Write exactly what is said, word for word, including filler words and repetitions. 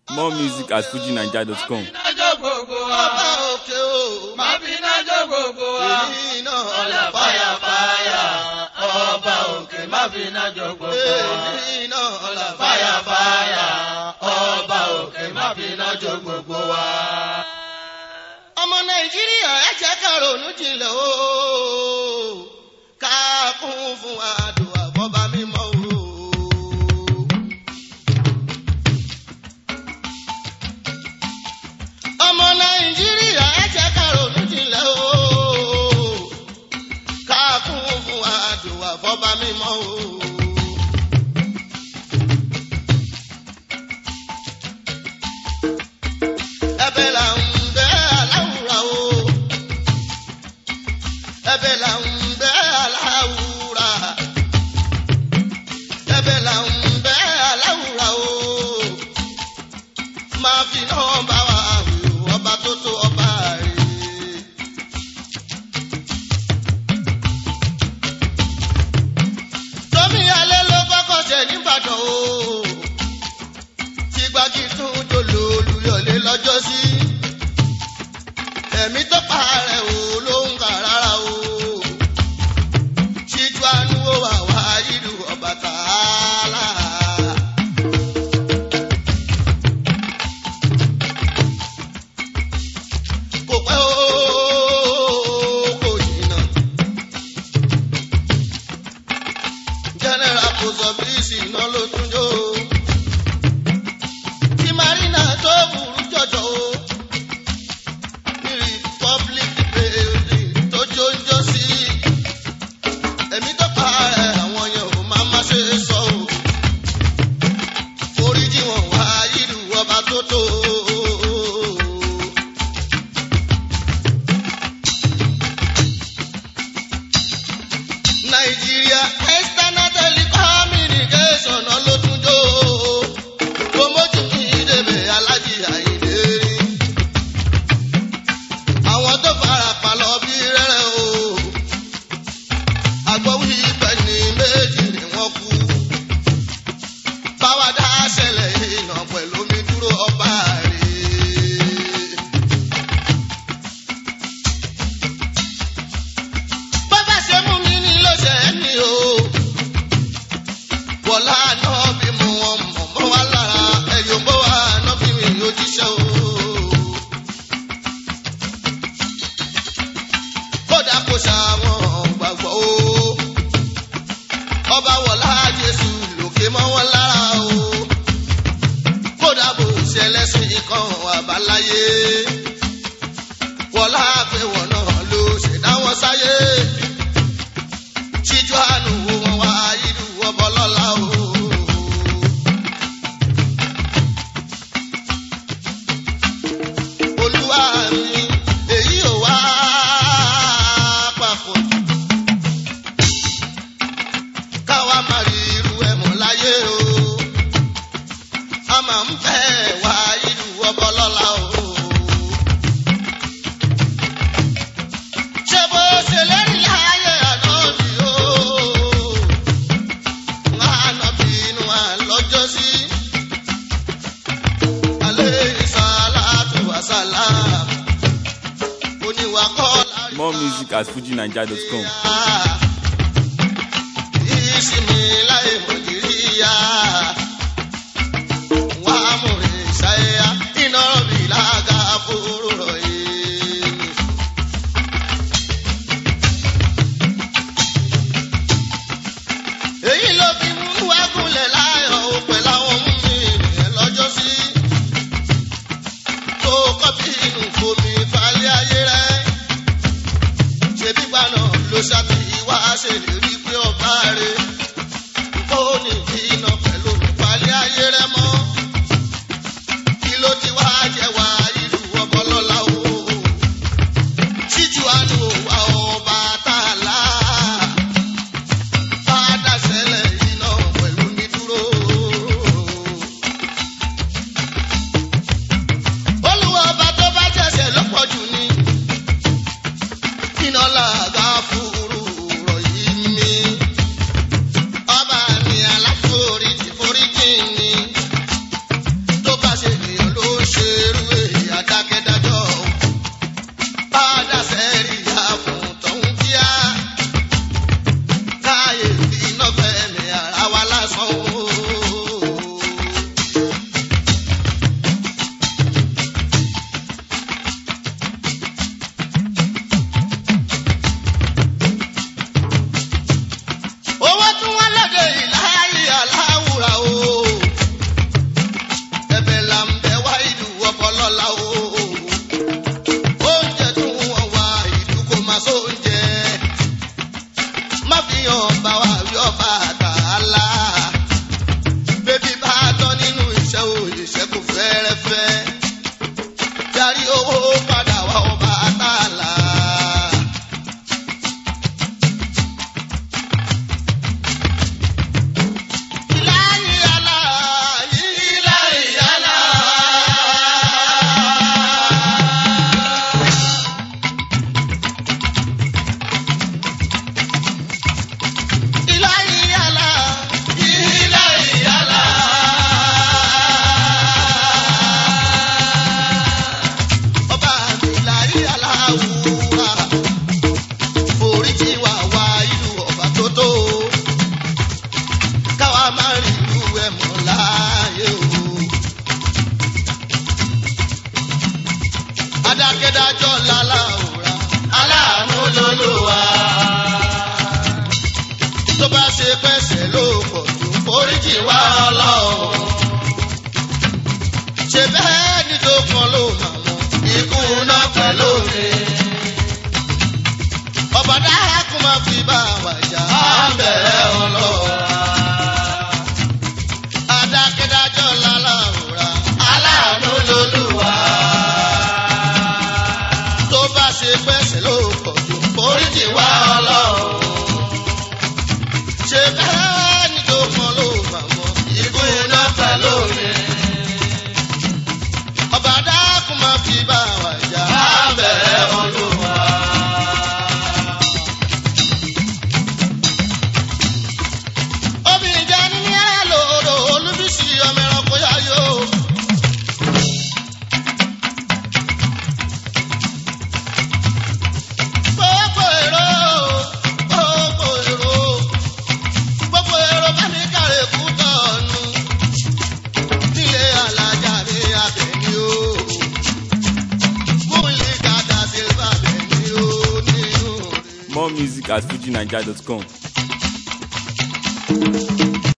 More music at fuji naija dot com. Ọba òkè o, má fi iná jó gbogbo wa. Èyí náà ọ̀la fáyà fáyà. Ọba òkè má fi iná jó gbogbo wa. Èyí náà ọ̀la fáyà fáyà. Ọba òkè má fi iná jó gbogbo wa. Ọmọ Nàìjíríà ẹ jẹ́ ká ronú jinlẹ̀ o. Ká kún fún àdúrà bọ́ba mímọ́ o. Ọmọ Nàìjíríà ẹ jẹ́ ká ronú jinlẹ̀ o. Ká kún fún àdúrà bọ́ba mímọ́ o. Ẹ̀bẹ̀ là ń bẹ̀ aláwùrà o. Ẹ̀bẹ̀ là ń bẹ̀ aláwùrà. Ẹ̀bẹ̀ là ń bẹ̀ aláwùrà o. Máa fi náà bá wa wí o, ọba tó tó ọba rè. Tómi alẹ́ ló kọ́kọ́ ṣẹ̀ níbàdàn o. Tí gbági tún jòló olùyọ̀lé lọ́jọ́ sí. Ẹ̀mí tó pa rẹ̀ o ló ń kà rárá o. Ṣíjú àánú ó wà wá ìlú Ọbàtálá. Kò pẹ́ o, kò jìnnà. General post office iná ló tún jó o. Tí Marina tó burú jọjọ o. Ní Republic building tó jójó sí. Ẹ̀mí tó pa ẹ̀ àwọn yẹn ò máa má ṣe sọ o. Foríjì wọn wá ìlú ọba tó tó o. Nigeria External Telecommunication ló tún jó o. Promote mi débẹ̀ Alájì Àyìndé rí. Àwọn tó fara pa lọ bí rẹ́rẹ́ o. Àgbọ̀wí ibẹ̀ ní méjì ni wọ́n kú. Báwa dá ṣẹlẹ̀ iná pẹ̀lú omi dúró ọba rè. Bàbá ṣe mú mi ní ló ṣe é ní o. Wọ̀lá náà bí mo wọn mọ̀ mọ́ wá lára. Ẹ̀yọ̀ bó wà náà bí mi yóò jíṣẹ́ o. Kódà kò ṣàwọn gbàgbọ́ o. Ọba wọ̀lá Jésù lòkè mọ́ wọn lára o. Kódà bò ṣẹlẹ́sìn kan àbáláyé. Wọ̀lá pé wọ́n náà ló ṣẹ̀dá wọn sáyé. Ṣíjú àánú wọn wá ìlú ọbọlọ́lá o. Olúwa mi, èyí ò wá papọ̀. Káwa máa rí irú ẹ̀ mọ́ láyé o. A máa ń fẹ́ wá ìlú ọbọlọ́lá o. Ṣé bó ṣe lérí láyé ànábì o? Ànábì inú à lọ́jọ́ sí. Alayhi salatu wa salam. Oníwà kọ́ lárí. More music at fuji naija dot com. Ìsinmi láì Nàìjíríà. Wà á mú ìṣàyà iná rọ̀bì lága fòrò rọ̀ yìí. Èyí ló fi mú wágúnlẹ̀ láyọ̀ ó pẹ̀lú àwọn mú mi ènìyàn lọ́jọ́ sí. Tó kọ́bí inú fomi falẹ̀ ayé rẹ̀. Ṣèbí gbaná ló ṣàbí wá fẹ́rẹ́fẹ́ darí owó padà wá ọba àtàlà. Adákẹ́dájọ́ lálàúrà aláàánú lolúwa tó bá ṣe pẹ́sẹ̀ ló pọ̀ jù foríjì wá Ọlọ́run ṣe bẹ́ẹ̀ ní tó kan ló mà mọ́ ikú náà pẹ̀lú mi ọba dákun máa fi bá wa jà á bẹ̀rẹ̀ Ọlọ́run adákẹ́dájọ́ lálàúrà aláàánú lolúwa. Ṣe pẹ́sẹ̀ ló pọ̀ jù foríjì wá Ọlọ́run ṣe bẹ́ẹ̀ ní tó mọ ló mà mọ́ ikú iná pẹ̀lú mi ọba dákun máa fi bá wa jà á bẹ̀rẹ̀ Olúwa. obìnrin jẹ́ ní ẹ̀ lòdò Olúbísí ọmọ ẹranko yáyó. More music at fuji naija dot com.